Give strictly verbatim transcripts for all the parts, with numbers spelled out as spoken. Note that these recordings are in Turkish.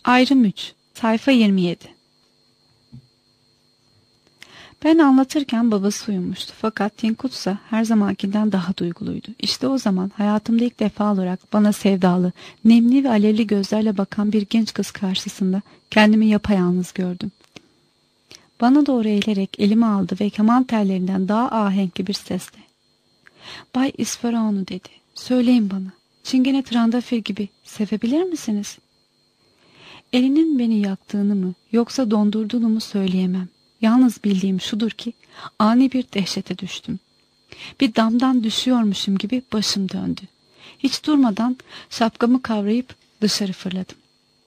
Ayrım üç. Sayfa yirmi yedi. Ben anlatırken babası uyumuştu. Fakat Tinkutsa her zamankinden daha duyguluydu. İşte o zaman hayatımda ilk defa olarak bana sevdalı, nemli ve alevli gözlerle bakan bir genç kız karşısında kendimi yapayalnız gördüm. Bana doğru eğilerek elimi aldı ve keman tellerinden daha ahenkli bir sesle "Bay İsfaraonu" dedi. "Söyleyin bana, Çingene Trandafir gibi sevebilir misiniz?" Elinin beni yaktığını mı yoksa dondurduğunu mu söyleyemem. Yalnız bildiğim şudur ki ani bir dehşete düştüm. Bir damdan düşüyormuşum gibi başım döndü. Hiç durmadan şapkamı kavrayıp dışarı fırladım.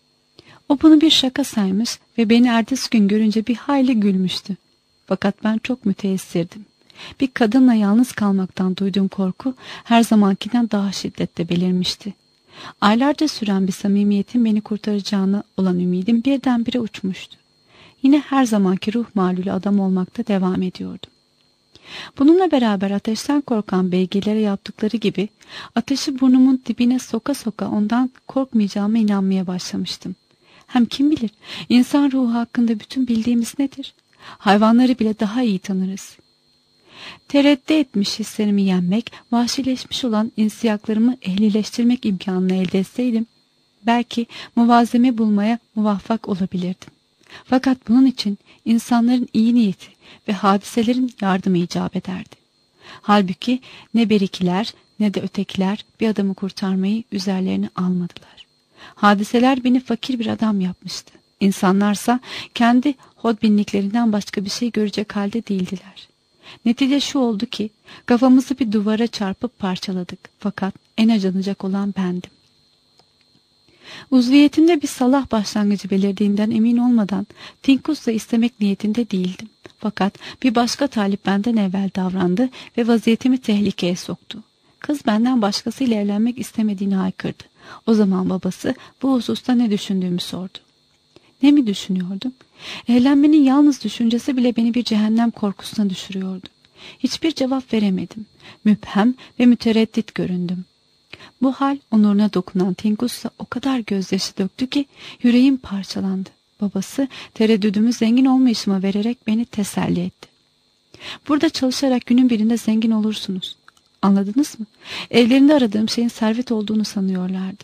O bunu bir şaka saymış ve beni ertesi gün görünce bir hayli gülmüştü. Fakat ben çok müteessirdim. Bir kadınla yalnız kalmaktan duyduğum korku her zamankinden daha şiddetle belirmişti. Aylarca süren bir samimiyetin beni kurtaracağına olan ümidim birdenbire uçmuştu. Yine her zamanki ruh malulü adam olmakta devam ediyordum. Bununla beraber ateşten korkan beygirlere yaptıkları gibi ateşi burnumun dibine soka soka ondan korkmayacağıma inanmaya başlamıştım. Hem kim bilir, insan ruhu hakkında bütün bildiğimiz nedir? Hayvanları bile daha iyi tanırız. Tereddüt etmiş hislerimi yenmek, vahşileşmiş olan insiyaklarımı ehlileştirmek imkanını elde etseydim, belki muvazeme bulmaya muvaffak olabilirdim. Fakat bunun için insanların iyi niyeti ve hadiselerin yardımı icap ederdi. Halbuki ne berikiler ne de ötekiler bir adamı kurtarmayı üzerlerine almadılar. Hadiseler beni fakir bir adam yapmıştı. İnsanlarsa kendi hodbinliklerinden başka bir şey görecek halde değildiler. Netice şu oldu ki kafamızı bir duvara çarpıp parçaladık. Fakat en acınacak olan bendim. Uzviyetimde bir salah başlangıcı belirdiğinden emin olmadan Tinkus'la istemek niyetinde değildim. Fakat bir başka talip benden evvel davrandı ve vaziyetimi tehlikeye soktu. Kız benden başkasıyla evlenmek istemediğini haykırdı. O zaman babası bu hususta ne düşündüğümü sordu. Ne mi düşünüyordum? Evlenmenin yalnız düşüncesi bile beni bir cehennem korkusuna düşürüyordu. Hiçbir cevap veremedim. Müphem ve mütereddit göründüm. Bu hal onuruna dokunan Tinkus'la o kadar gözyaşı döktü ki yüreğim parçalandı. Babası tereddüdümü zengin olmayışıma vererek beni teselli etti. "Burada çalışarak günün birinde zengin olursunuz. Anladınız mı? Evlerinde aradığım şeyin servet olduğunu sanıyorlardı."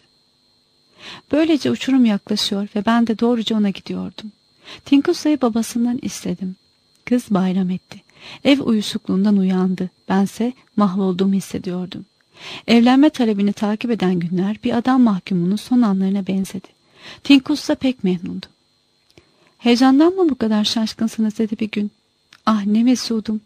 Böylece uçurum yaklaşıyor ve ben de doğruca ona gidiyordum. Tinkus'u babasından istedim. Kız bayram etti. Ev uyuşukluğundan uyandı. Bense mahvolduğumu hissediyordum. Evlenme talebini takip eden günler bir adam mahkumunun son anlarına benzedi. Tinkus da pek memnundu. "Heyecandan mı bu kadar şaşkınsınız?" dedi bir gün. "Ah ne mesudum."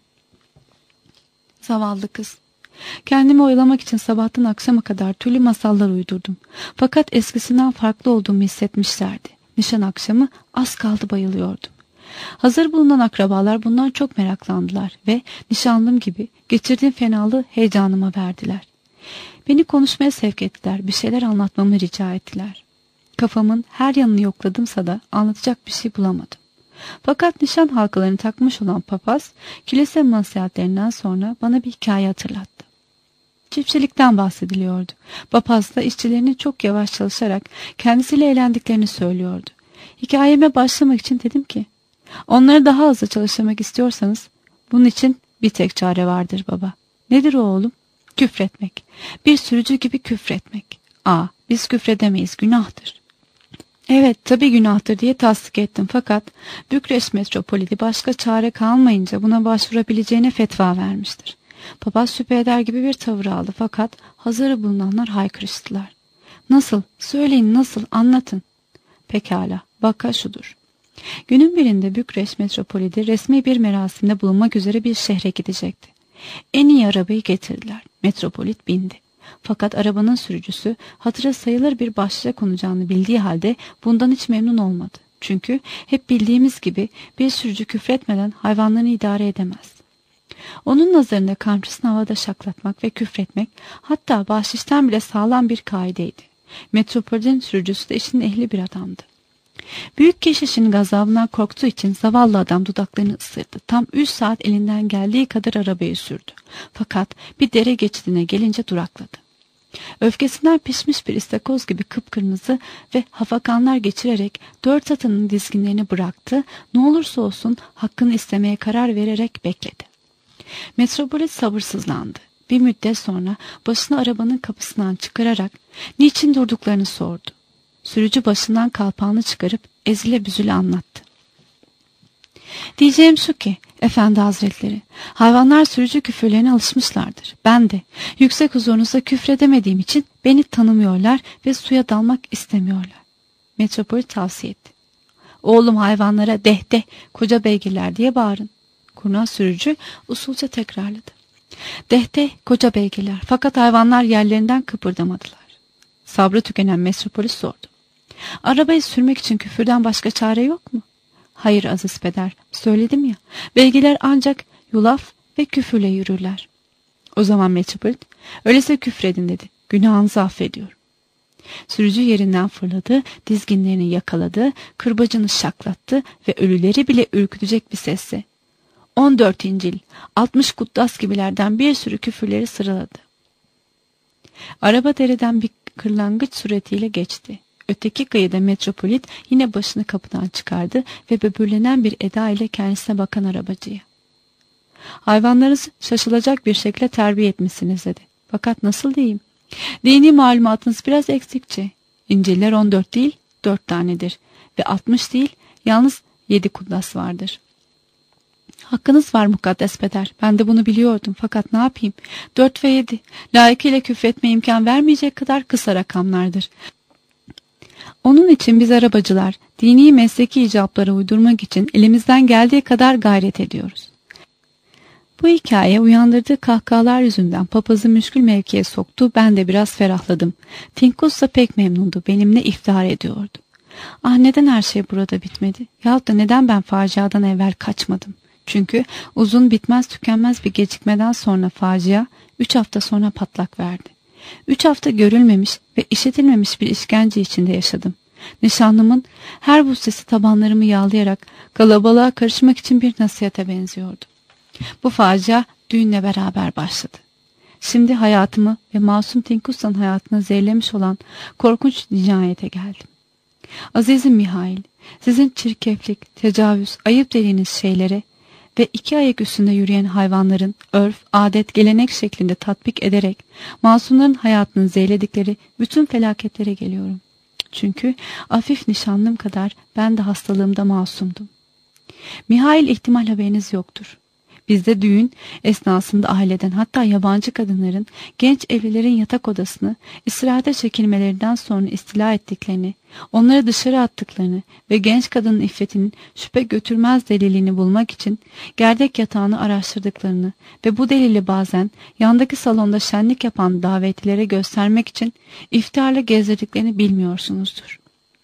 Zavallı kız. Kendimi oyalamak için sabahtan akşama kadar türlü masallar uydurdum. Fakat eskisinden farklı olduğumu hissetmişlerdi. Nişan akşamı az kaldı bayılıyordum. Hazır bulunan akrabalar bundan çok meraklandılar ve nişanlım gibi geçirdiğim fenalığı heyecanıma verdiler. Beni konuşmaya sevk ettiler, bir şeyler anlatmamı rica ettiler. Kafamın her yanını yokladımsa da anlatacak bir şey bulamadım. Fakat nişan halkalarını takmış olan papaz, kilise nasihatlerinden sonra bana bir hikaye hatırlattı. Çiftçilikten bahsediliyordu. Papaz da işçilerinin çok yavaş çalışarak kendisiyle eğlendiklerini söylüyordu. Hikayeme başlamak için dedim ki, "Onları daha hızlı çalıştırmak istiyorsanız bunun için bir tek çare vardır baba." "Nedir o oğlum?" "Küfretmek. Bir sürücü gibi küfretmek." "Aa, biz küfredemeyiz, günahtır." "Evet, tabii günahtır" diye tasdik ettim. Fakat Bükreş metropolidi başka çare kalmayınca buna başvurabileceğine fetva vermiştir. Papaz şüphe eder gibi bir tavır aldı fakat hazırı bulunanlar haykırıştılar. "Nasıl? Söyleyin, nasıl? Anlatın." "Pekala, vaka şudur. Günün birinde Bükreş metropolidi resmi bir merasimde bulunmak üzere bir şehre gidecekti. En iyi arabayı getirdiler. Metropolit bindi. Fakat arabanın sürücüsü hatıra sayılır bir başlıca konacağını bildiği halde bundan hiç memnun olmadı. Çünkü hep bildiğimiz gibi bir sürücü küfretmeden hayvanlarını idare edemez. Onun nazarında kamçısını havada şaklatmak ve küfretmek hatta bahşişten bile sağlam bir kaideydi. Metropolitin sürücüsü de işin ehli bir adamdı. Büyük keşişin gazabından korktuğu için zavallı adam dudaklarını ısırdı. Tam üç saat elinden geldiği kadar arabayı sürdü. Fakat bir dere geçidine gelince durakladı. Öfkesinden pişmiş bir istakoz gibi kıpkırmızı ve hafakanlar geçirerek dört atının dizginlerini bıraktı, ne olursa olsun hakkını istemeye karar vererek bekledi. Metropolit sabırsızlandı. Bir müddet sonra başını arabanın kapısından çıkararak niçin durduklarını sordu. Sürücü başından kalpağını çıkarıp ezile büzüle anlattı. Diyeceğim şu ki, efendi hazretleri, hayvanlar sürücü küfürlerine alışmışlardır. Ben de yüksek huzurunuzda küfredemediğim için beni tanımıyorlar ve suya dalmak istemiyorlar. Metropolit tavsiye etti. Oğlum, hayvanlara deh deh koca beygirler diye bağırın. Kurnaz sürücü usulca tekrarladı. Deh deh koca beygirler, fakat hayvanlar yerlerinden kıpırdamadılar. Sabrı tükenen Metropolit sordu. Arabayı sürmek için küfürden başka çare yok mu? Hayır aziz peder, söyledim ya, beygirler ancak yulaf ve küfürle yürürler. O zaman Metropolit, öyleyse küfredin dedi, günahınızı affediyorum. Sürücü yerinden fırladı, dizginlerini yakaladı, kırbacını şaklattı ve ölüleri bile ürkütecek bir sesle on dört İncil, altmış kuttas gibilerden bir sürü küfürleri sıraladı. Araba dereden bir kırlangıç suretiyle geçti. Öteki kıyıda Metropolit yine başını kapıdan çıkardı ve böbürlenen bir eda ile kendisine bakan arabacıya. Hayvanlarınızı şaşılacak bir şekilde terbiye etmişsiniz dedi. Fakat nasıl diyeyim? Dini malumatınız biraz eksikçe. İnciller on dört değil, dört tanedir. Ve altmış değil, yalnız yedi kutlas vardır. Hakkınız var mukaddes peder. Ben de bunu biliyordum. Fakat ne yapayım? Dört ve yedi. Layıkıyla küfretme imkan vermeyecek kadar kısa rakamlardır. Onun için biz arabacılar dini mesleki icaplara uydurmak için elimizden geldiği kadar gayret ediyoruz. Bu hikaye uyandırdığı kahkahalar yüzünden papazı müşkül mevkiye soktu. Ben de biraz ferahladım. Tinkus da pek memnundu. Benimle iftihar ediyordu. Ah, neden her şey burada bitmedi? Yahut da neden ben faciadan evvel kaçmadım? Çünkü uzun bitmez tükenmez bir gecikmeden sonra facia üç hafta sonra patlak verdi. Üç hafta görülmemiş ve işitilmemiş bir işkence içinde yaşadım. Nişanlımın her bu sesi tabanlarımı yağlayarak kalabalığa karışmak için bir nasihate benziyordu. Bu facia düğünle beraber başladı. Şimdi hayatımı ve masum Tinkus'tan hayatını zehirlemiş olan korkunç cinayete geldim. Azizim Mihail, sizin çirkeflik, tecavüz, ayıp dediğiniz şeylere ve iki ayak üstünde yürüyen hayvanların örf, adet, gelenek şeklinde tatbik ederek masumların hayatını zehirledikleri bütün felaketlere geliyorum. Çünkü afif nişanlım kadar ben de hastalığımda masumdum. Mihail, ihtimal haberiniz yoktur. Bizde düğün esnasında aileden, hatta yabancı kadınların genç evlilerin yatak odasını istirahate çekilmelerinden sonra istila ettiklerini, onları dışarı attıklarını ve genç kadının iffetinin şüphe götürmez delilini bulmak için gerdek yatağını araştırdıklarını ve bu delili bazen yandaki salonda şenlik yapan davetlilere göstermek için iftiharla gezdirdiklerini bilmiyorsunuzdur.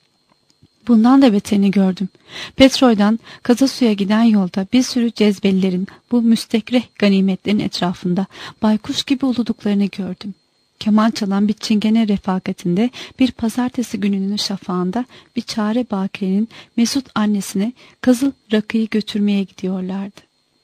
Bundan da beterini gördüm. Petrol'dan Kazasu'ya giden yolda bir sürü cezbelilerin bu müstekreh ganimetlerin etrafında baykuş gibi uluduklarını gördüm. Keman çalan bir çingene refakatinde bir pazartesi gününün şafağında bir çare bakirenin mesut annesine kızıl rakıyı götürmeye gidiyorlardı.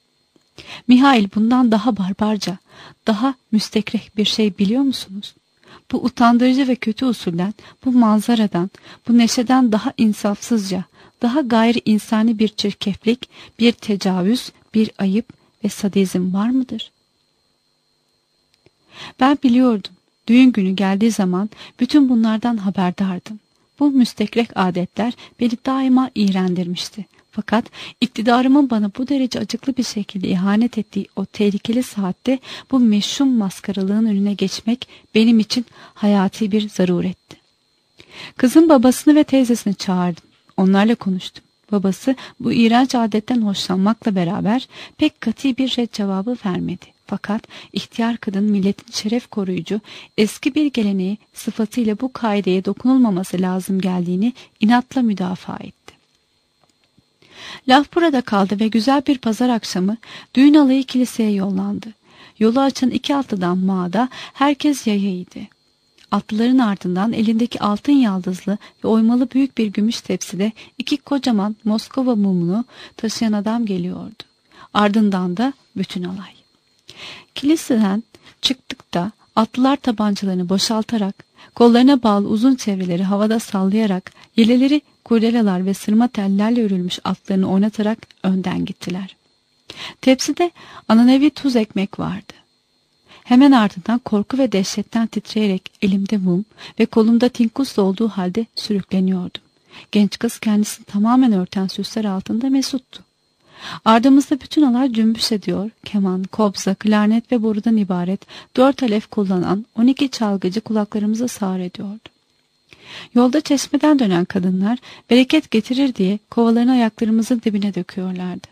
Mihail, bundan daha barbarca, daha müstekreh bir şey biliyor musunuz? Bu utandırıcı ve kötü usulden, bu manzaradan, bu neşeden daha insafsızca, daha gayri insani bir çirkeflik, bir tecavüz, bir ayıp ve sadizm var mıdır? Ben biliyordum. Düğün günü geldiği zaman bütün bunlardan haberdardım. Bu müstekrek adetler beni daima iğrendirmişti. Fakat iktidarımın bana bu derece acıklı bir şekilde ihanet ettiği o tehlikeli saatte bu meşhum maskaralığın önüne geçmek benim için hayati bir zaruretti. Kızın babasını ve teyzesini çağırdım. Onlarla konuştum. Babası bu iğrenç adetten hoşlanmakla beraber pek katı bir red cevabı vermedi. Fakat ihtiyar kadın milletin şeref koruyucu eski bir geleneği sıfatıyla bu kaideye dokunulmaması lazım geldiğini inatla müdafaa etti. Laf burada kaldı ve güzel bir pazar akşamı düğün alayı kiliseye yollandı. Yolu açan iki atlıdan mağda herkes yayaydı. Atlıların ardından elindeki altın yaldızlı ve oymalı büyük bir gümüş tepside iki kocaman Moskova mumunu taşıyan adam geliyordu. Ardından da bütün alay. Kiliseden çıktık da Atlılar tabancalarını boşaltarak, kollarına bağlı uzun çevreleri havada sallayarak, yeleleri kurdelalar ve sırma tellerle örülmüş atlarını oynatarak önden gittiler. Tepside ananevi tuz ekmek vardı. Hemen ardından korku ve dehşetten titreyerek elimde mum ve kolumda tinkus olduğu halde sürükleniyordum. Genç kız kendisini tamamen örten süsler altında mesuttu. Ardımızda bütün alay cümbüş ediyor, keman, kobza, klarnet ve borudan ibaret dört alef kullanan on iki çalgıcı kulaklarımıza sağır ediyordu. Yolda çeşmeden dönen kadınlar bereket getirir diye kovalarını ayaklarımızın dibine döküyorlardı.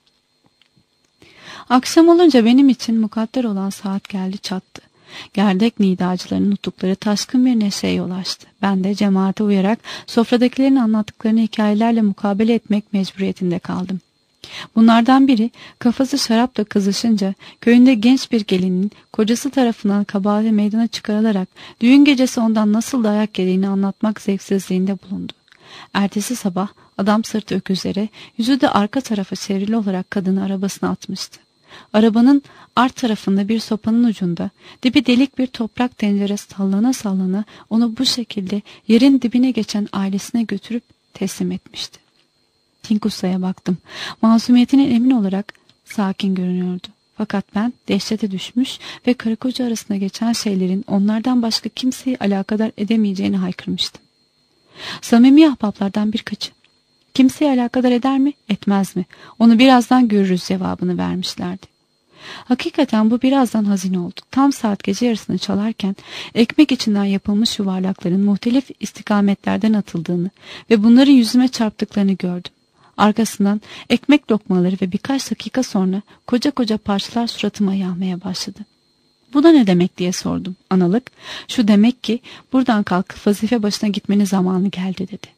Akşam olunca benim için mukadder olan saat geldi çattı. Gerdek nidacılarının nuttukları taşkın bir neşeye yol açtı. Ben de cemaate uyarak sofradakilerin anlattıklarını hikayelerle mukabele etmek mecburiyetinde kaldım. Bunlardan biri kafası şarapla kızışınca köyünde genç bir gelinin kocası tarafından kabahate meydana çıkarılarak düğün gecesi ondan nasıl dayak yediğini anlatmak zevksizliğinde bulundu. Ertesi sabah adam sırtı öküzlere, yüzü de arka tarafa çevrili olarak kadını arabasına atmıştı. Arabanın art tarafında bir sopanın ucunda dibi delik bir toprak tenceresi sallana sallana onu bu şekilde yerin dibine geçen ailesine götürüp teslim etmişti. Tinkusa'ya baktım. Masumiyetine emin olarak sakin görünüyordu. Fakat ben dehşete düşmüş ve karı koca arasında geçen şeylerin onlardan başka kimseyi alakadar edemeyeceğini haykırmıştım. Samimi ahbaplardan birkaçı, kimseyi alakadar eder mi, etmez mi? Onu birazdan görürüz cevabını vermişlerdi. Hakikaten bu birazdan hazin oldu. Tam saat gece yarısını çalarken ekmek içinden yapılmış yuvarlakların muhtelif istikametlerden atıldığını ve bunların yüzüme çarptıklarını gördüm. Arkasından ekmek lokmaları ve birkaç dakika sonra koca koca parçalar suratıma yağmaya başladı. Bu da ne demek diye sordum. Analık, şu demek ki buradan kalkıp vazife başına gitmenin zamanı geldi dedi.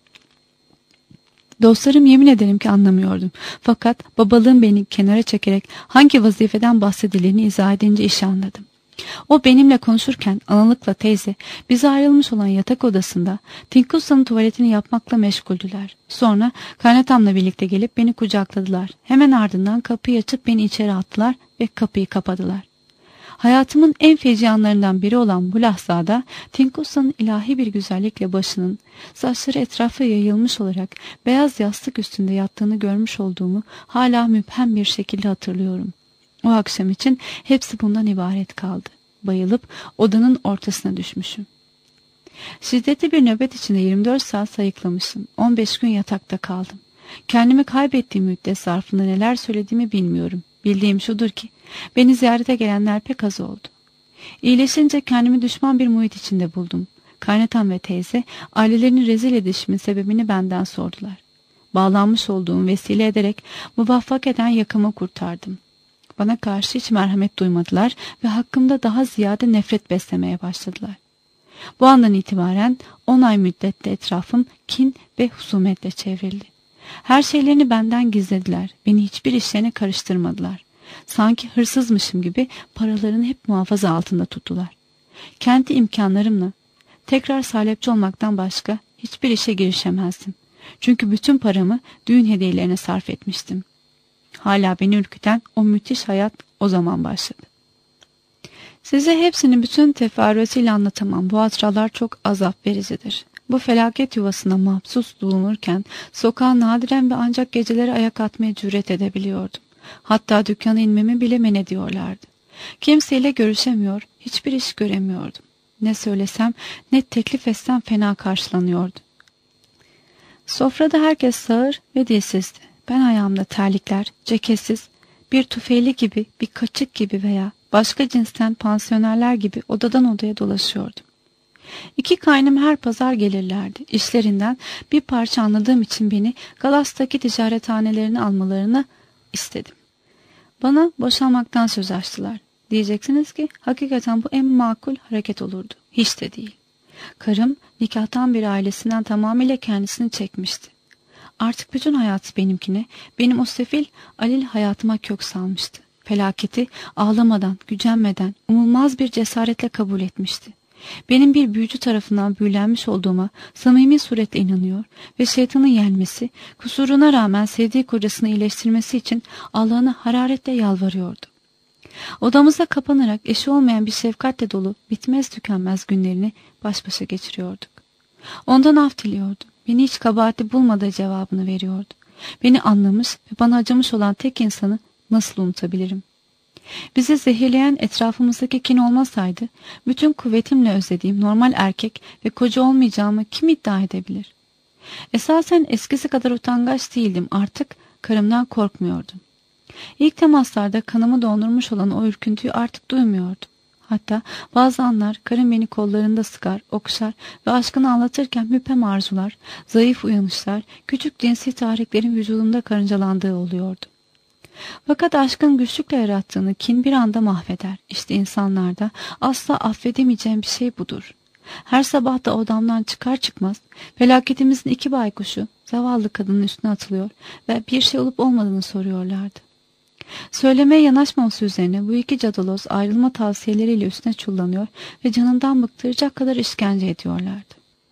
Dostlarım yemin ederim ki anlamıyordum. Fakat babalığım beni kenara çekerek hangi vazifeden bahsedildiğini izah edince işi anladım. O benimle konuşurken analıkla teyze bize ayrılmış olan yatak odasında Tinkusa'nın tuvaletini yapmakla meşguldüler. Sonra kaynatamla birlikte gelip beni kucakladılar. Hemen ardından kapıyı açıp beni içeri attılar ve kapıyı kapadılar. Hayatımın en feci anlarından biri olan bu lahzada Tinkusa'nın ilahi bir güzellikle başının, saçları etrafa yayılmış olarak beyaz yastık üstünde yattığını görmüş olduğumu hala müphem bir şekilde hatırlıyorum. O akşam için hepsi bundan ibaret kaldı. Bayılıp odanın ortasına düşmüşüm. Şiddetli bir nöbet içinde yirmi dört saat sayıklamışım. on beş gün yatakta kaldım. Kendimi kaybettiğim müddet zarfında neler söylediğimi bilmiyorum. Bildiğim şudur ki beni ziyarete gelenler pek az oldu. İyileşince kendimi düşman bir muhit içinde buldum. Kaynatam ve teyze ailelerini rezil edişimin sebebini benden sordular. Bağlanmış olduğum vesile ederek muvaffak eden yakamı kurtardım. Bana karşı hiç merhamet duymadılar ve hakkımda daha ziyade nefret beslemeye başladılar. Bu andan itibaren on ay müddette etrafım kin ve husumetle çevrildi. Her şeylerini benden gizlediler. Beni hiçbir işlerine karıştırmadılar. Sanki hırsızmışım gibi paralarını hep muhafaza altında tuttular. Kendi imkanlarımla tekrar salepçi olmaktan başka hiçbir işe girişemezdim. Çünkü bütün paramı düğün hediyelerine sarf etmiştim. Hala beni ürküten o müthiş hayat o zaman başladı. Size hepsini bütün teferruatıyla anlatamam. Bu hatıralar çok azap vericidir. Bu felaket yuvasına mahpus bulunurken sokağa nadiren ve ancak geceleri ayak atmaya cüret edebiliyordum. Hatta dükkana inmemi bile men ediyorlardı. Kimseyle görüşemiyor, hiçbir iş göremiyordum. Ne söylesem, ne teklif etsem fena karşılanıyordu. Sofrada herkes sağır ve dilsizdi. Ben ayağımda terlikler, ceketsiz, bir tufeyli gibi, bir kaçık gibi veya başka cinsten pansiyonerler gibi odadan odaya dolaşıyordum. İki kaynım her pazar gelirlerdi. İşlerinden bir parça anladığım için beni Galas'taki ticarethanelerini almalarını istedim. Bana boşanmaktan söz açtılar. Diyeceksiniz ki hakikaten bu en makul hareket olurdu. Hiç de değil. Karım nikahtan bir ailesinden tamamıyla kendisini çekmişti. Artık bütün hayat benimkine, benim o sefil alil hayatıma kök salmıştı. Felaketi ağlamadan, gücenmeden, umulmaz bir cesaretle kabul etmişti. Benim bir büyücü tarafından büyülenmiş olduğuma samimi suretle inanıyor ve şeytanın yenmesi, kusuruna rağmen sevdiği kocasını iyileştirmesi için Allah'ına hararetle yalvarıyordu. Odamıza kapanarak eşi olmayan bir şefkatle dolu bitmez tükenmez günlerini baş başa geçiriyorduk. Ondan af diliyordum. Beni hiç kabahatli bulmadığı cevabını veriyordu. Beni anlamış ve bana acımış olan tek insanı nasıl unutabilirim? Bizi zehirleyen etrafımızdaki kin olmasaydı, bütün kuvvetimle özlediğim normal erkek ve koca olmayacağımı kim iddia edebilir? Esasen eskisi kadar utangaç değildim, artık karımdan korkmuyordum. İlk temaslarda kanımı dondurmuş olan o ürküntüyü artık duymuyordum. Hatta bazı anlar karım beni kollarında sıkar, okşar ve aşkını anlatırken müphem arzular, zayıf uyanışlar, küçük cinsi tahriklerin vücudumda karıncalandığı oluyordu. Fakat aşkın güçlükle yarattığını kin bir anda mahveder. İşte insanlarda asla affedemeyeceğim bir şey budur. Her sabah da odamdan çıkar çıkmaz felaketimizin iki baykuşu zavallı kadının üstüne atılıyor ve bir şey olup olmadığını soruyorlardı. Söylemeye yanaşmaması üzerine bu iki cadaloz ayrılma tavsiyeleriyle üstüne çullanıyor ve canından bıktıracak kadar işkence ediyorlardı.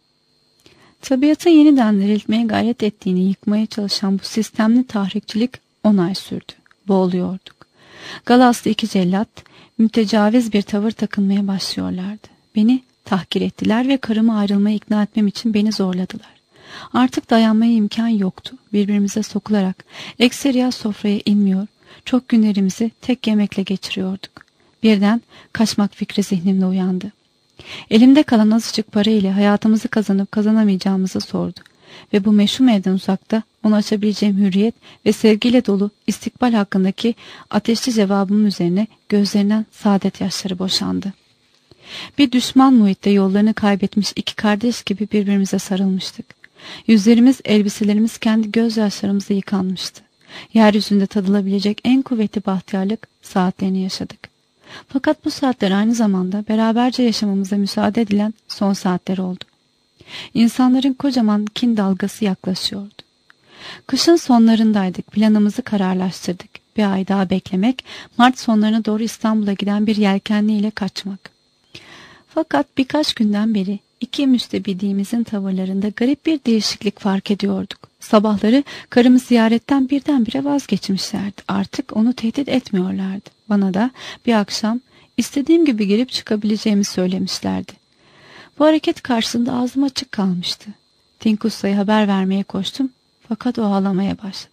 Tabiatın yeniden diriltmeye gayret ettiğini yıkmaya çalışan bu sistemli tahrikçilik on ay sürdü. Boğuluyorduk. Galaslı iki cellat mütecaviz bir tavır takınmaya başlıyorlardı. Beni tahkir ettiler ve karımı ayrılmaya ikna etmem için beni zorladılar. Artık dayanmaya imkan yoktu. Birbirimize sokularak ekseriya sofraya inmiyor, çok günlerimizi tek yemekle geçiriyorduk. Birden kaçmak fikri zihnimde uyandı. Elimde kalan azıcık para ile hayatımızı kazanıp kazanamayacağımızı sordu. Ve bu meşhum evden uzakta onu açabileceğim hürriyet ve sevgiyle dolu istikbal hakkındaki ateşli cevabımın üzerine gözlerinden saadet yaşları boşandı. Bir düşman muhitte yollarını kaybetmiş iki kardeş gibi birbirimize sarılmıştık. Yüzlerimiz, elbiselerimiz kendi gözyaşlarımızla yıkanmıştı. Yeryüzünde tadılabilecek en kuvvetli bahtiyarlık saatlerini yaşadık. Fakat bu saatler aynı zamanda beraberce yaşamamıza müsaade edilen son saatler oldu. İnsanların kocaman kin dalgası yaklaşıyordu. Kışın sonlarındaydık. Planımızı kararlaştırdık. Bir ay daha beklemek, Mart sonlarına doğru İstanbul'a giden bir yelkenli ile kaçmak. Fakat birkaç günden beri iki müstebidimizin tavırlarında garip bir değişiklik fark ediyorduk. Sabahları karımı ziyaretten birdenbire vazgeçmişlerdi. Artık onu tehdit etmiyorlardı. Bana da bir akşam istediğim gibi girip çıkabileceğimi söylemişlerdi. Bu hareket karşısında ağzım açık kalmıştı. Tinkussa'ya haber vermeye koştum fakat o ağlamaya başladı.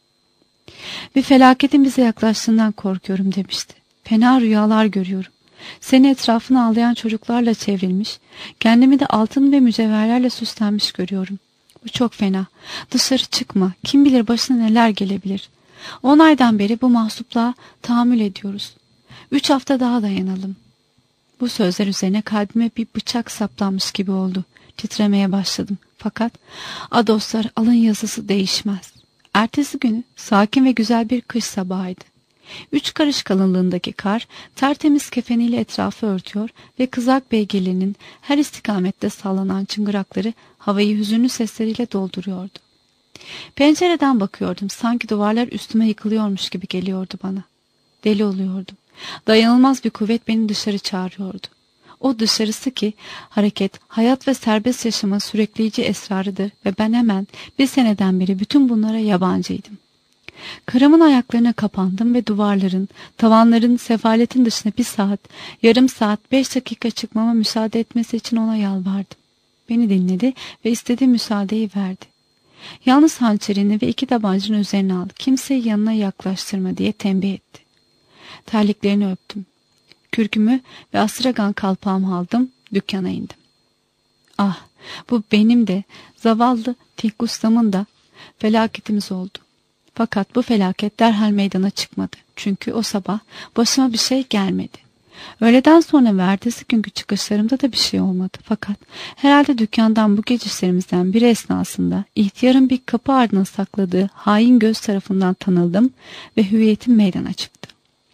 Bir felaketin bize yaklaştığından korkuyorum demişti. Fena rüyalar görüyorum. Seni etrafına ağlayan çocuklarla çevrilmiş, kendimi de altın ve mücevherlerle süslenmiş görüyorum. Bu çok fena. Dışarı çıkma. Kim bilir başına neler gelebilir. On aydan beri bu mahsupluğa tahammül ediyoruz. Üç hafta daha dayanalım. Bu sözler üzerine kalbime bir bıçak saplanmış gibi oldu. Titremeye başladım. Fakat a dostlar, alın yazısı değişmez. Ertesi günü sakin ve güzel bir kış sabahıydı. Üç karış kalınlığındaki kar tertemiz kefeniyle etrafı örtüyor ve kızak beygirlerinin her istikamette sallanan çıngırakları havayı hüzünlü sesleriyle dolduruyordu. Pencereden bakıyordum. Sanki duvarlar üstüme yıkılıyormuş gibi geliyordu bana. Deli oluyordum. Dayanılmaz bir kuvvet beni dışarı çağırıyordu. O dışarısı ki hareket, hayat ve serbest yaşamın sürekleyici esrarıdır ve ben hemen bir seneden beri bütün bunlara yabancıydım. Karımın ayaklarına kapandım ve duvarların, tavanların, sefaletin dışına bir saat, yarım saat, beş dakika çıkmama müsaade etmesi için ona yalvardım. Beni dinledi ve istediği müsaadeyi verdi. Yalnız hançerini ve iki tabancını üzerine al, kimseyi yanına yaklaştırma diye tembih etti. Terliklerini öptüm. Kürkümü ve astragan kalpağımı aldım, dükkana indim. Ah, bu benim de, zavallı Tinkus'tamın da felaketimiz oldu. Fakat bu felaket derhal meydana çıkmadı. Çünkü o sabah başıma bir şey gelmedi. Öğleden sonra ve ertesi günkü çıkışlarımda da bir şey olmadı. Fakat herhalde dükkandan bu geçişlerimizden biri esnasında ihtiyarın bir kapı ardına sakladığı hain göz tarafından tanıldım ve hüviyetim meydana çıktı.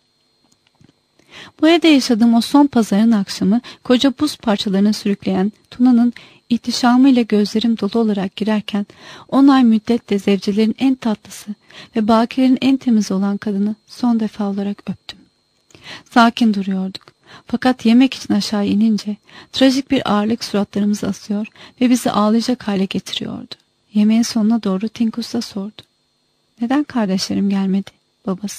Bu evde yaşadığım o son pazarın akşamı koca buz parçalarını sürükleyen Tuna'nın ihtişamıyla gözlerim dolu olarak girerken on ay müddette zevcelerin en tatlısı ve bakilerin en temiz olan kadını son defa olarak öptüm. Sakin duruyorduk. Fakat yemek için aşağı inince trajik bir ağırlık suratlarımızı asıyor ve bizi ağlayacak hale getiriyordu. Yemeğin sonuna doğru Tinkus'a sordu. Neden kardeşlerim gelmedi? Babası.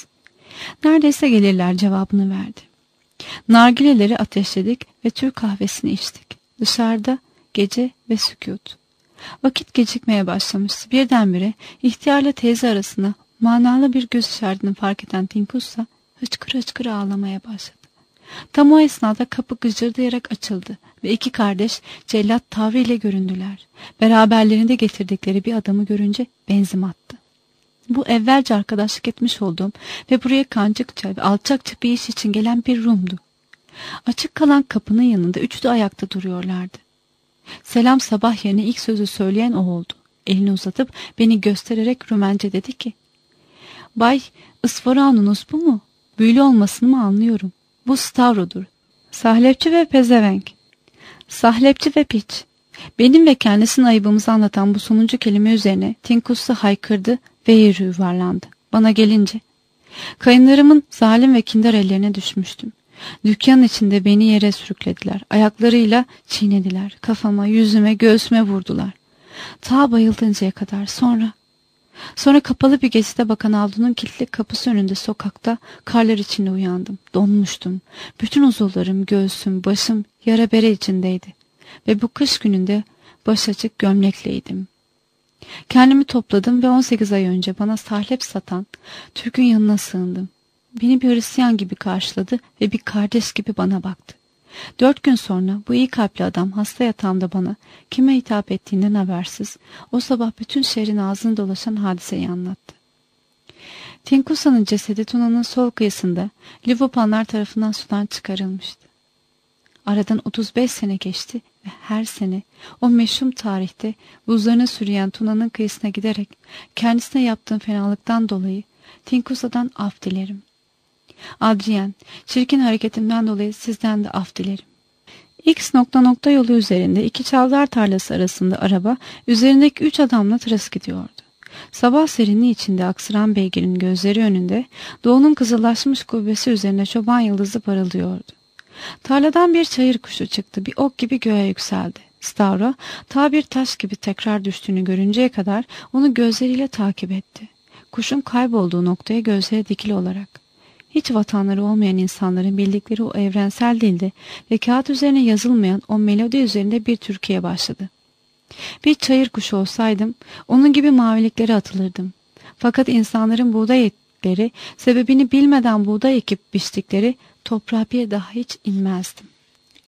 Neredeyse gelirler cevabını verdi. Nargileleri ateşledik ve Türk kahvesini içtik. Dışarıda gece ve sükût. Vakit gecikmeye başlamıştı. Birdenbire ihtiyarla teyze arasında manalı bir göz işaretini fark eden Tinkusa hıçkır hıçkır ağlamaya başladı. Tam o esnada kapı gıcırdayarak açıldı ve iki kardeş cellat tavrıyla göründüler. Beraberlerinde getirdikleri bir adamı görünce benzin attı. Bu evvelce arkadaşlık etmiş olduğum ve buraya kancıkça ve alçakça bir iş için gelen bir Rum'du. Açık kalan kapının yanında üçü de ayakta duruyorlardı. Selam sabah yerine ilk sözü söyleyen o oldu. Elini uzatıp beni göstererek Rumence dedi ki, "Bay, ısfaranunuz bu mu? Büyülü olmasını mı anlıyorum? Bu Stavro'dur. Sahlepçi ve pezevenk. Sahlepçi ve piç." Benim ve kendisinin ayıbımızı anlatan bu sonuncu kelime üzerine Tinkusa haykırdı ve yere yuvarlandı. Bana gelince, kayınlarımın zalim ve kindar ellerine düşmüştüm. Dükkanın içinde beni yere sürüklediler. Ayaklarıyla çiğnediler. Kafama, yüzüme, göğsüme vurdular. Ta bayıldıncaya kadar. Sonra, sonra kapalı bir geçide bakan avlunun kilitli kapısı önünde sokakta karlar içinde uyandım. Donmuştum. Bütün uzuvlarım, göğsüm, başım yara bere içindeydi. Ve bu kış gününde baş açık gömlekleydim. Kendimi topladım ve on sekiz ay önce bana sahlep satan Türk'ün yanına sığındım. Beni bir Hristiyan gibi karşıladı ve bir kardeş gibi bana baktı. Dört gün sonra bu iyi kalpli adam hasta yatağımda bana kime hitap ettiğinden habersiz o sabah bütün şehrin ağzını dolaşan hadiseyi anlattı. Tinkusa'nın cesedi Tuna'nın sol kıyısında Livopanlar tarafından sudan çıkarılmıştı. Aradan otuz beş sene geçti ve her sene o meşhum tarihte buzlarını sürüyen Tuna'nın kıyısına giderek kendisine yaptığım fenalıktan dolayı Tinkusa'dan af dilerim. Adrien, çirkin hareketimden dolayı sizden de af dilerim. X nokta nokta yolu üzerinde iki çavdar tarlası arasında araba üzerindeki üç adamla tıras gidiyordu. Sabah serinliği içinde aksıran beygirin gözleri önünde doğunun kızıllaşmış kubbesi üzerinde çoban yıldızı parıldıyordu. Tarladan bir çayır kuşu çıktı, bir ok gibi göğe yükseldi. Stavro ta bir taş gibi tekrar düştüğünü görünceye kadar onu gözleriyle takip etti. Kuşun kaybolduğu noktaya gözleri dikili olarak. Hiç vatanları olmayan insanların bildikleri o evrensel dilde ve kağıt üzerine yazılmayan o melodi üzerinde bir türküye başladı. Bir çayır kuşu olsaydım onun gibi maviliklere atılırdım. Fakat insanların buğday ektikleri, sebebini bilmeden buğday ekip biçtikleri toprağa bir daha hiç inmezdim.